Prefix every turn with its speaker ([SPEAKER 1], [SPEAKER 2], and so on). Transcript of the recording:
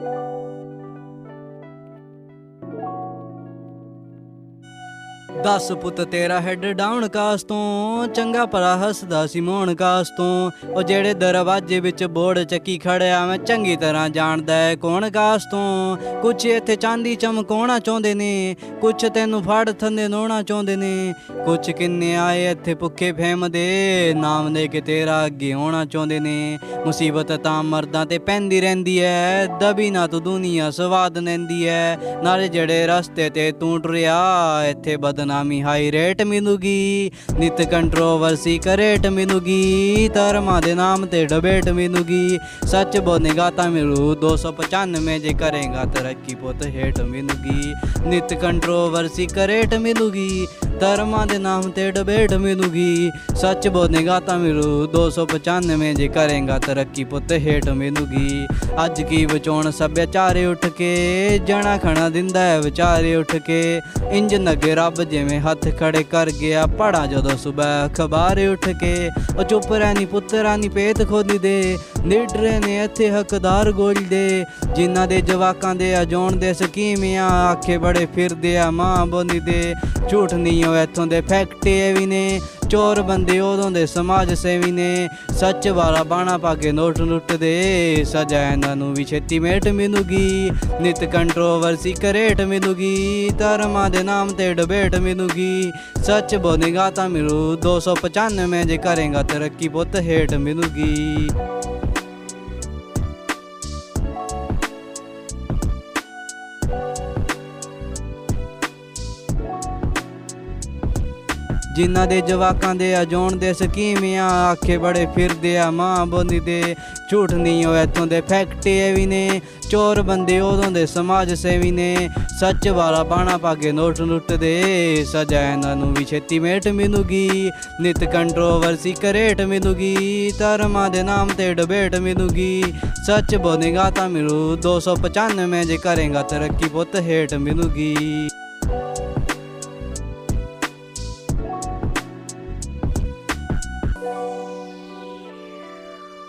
[SPEAKER 1] दस पुत तेरा हैड डाउन कास तो चंगा भला हसदा सी मोहन कास तो ओ जेड़े दरवाजे विच बोर्ड चक्की खड़िया मैं चंगी तरह जानदा है कौन कास तो कुछ इत्थे चांदी चमकाउणा चाहुंदे ने कुछ तैनू फड़ थंदे नोना चाहुंदे ने कुछ किन्ने आए इत्थे भुखे फेम दे नाम दे के तेरा अगे होना चाहुंदे ने मुसीबत तां मर्दां ते पैंदी रहिंदी है दबी ना तू दुनिया स्वाद लैंदी है नाले जेड़े रस्ते ते तू टुरिया इत्थे बदनामी हाई रेट मिलूगी नित कंट्रोवर्सी करेट मिलूगी धर्मां दे नाम ते डिबेट मिलूगी सच बोलेगा तां मिलू 295 जे करेगा तरक्की पुत हेठ मिलूगी नित कंट्रोवर्सी करेट मिलूगी धर्मां दे नाम ते डिबेट मिलूगी सच बोलेगा तां मिलू 295 जे करेगा तरक्की पुत हेठ मिलूगी अज की बचाउण सभ्याचारे उठ के जणा खणा दिंदा है विचारे उठ के इंज नगे रब जिवें हथ खड़े कर गया पढ़ा जदों सुबह अखबारे उठ के ओ चुप रहनी पुत्तरा नी पेत खोली दे लीडरे ने इत्थे हकदार गोल दे जिन्हां दे जवाकां दे अजाउण दे स्कीमियां आखे बड़े फिरदे आ मां बोली दे झूठ नहीं हो इत्थों दे फैक्ट भी ने चोर बंदे उदों दे समाज सेवी ने सच वाला बाणा पा के नोट लुट दे सजा इन्हां नूं भी छेती मेट मिलूगी नित कंट्रोवर्सी करेट मिलूगी धर्मां दे नाम ते डिबेट मिलूगी सच बोलेगा तां मिलू 295 जे करेगा तरक्की पुत हेठ मिलूगी। जिन्हां दे जवाकां दे अजाउण दे स्कीमियां आखे बड़े फिरदे आ मां बोली दे झूठ नहीं हो इत्थों दे फैक्ट भी ने चोर बंदे उदों दे समाज सेवी ने सच वाला बाणा पा के नोट लुट दे सजा इन्हां नूं भी छेती मेट मिलूगी नित कंट्रोवर्सी करेट मिलूगी धर्मां दे नाम ते डिबेट मिलूगी सच बोलेगा तां मिलू 295 जे करेगा तरक्की पुत हेठ मिलूगी।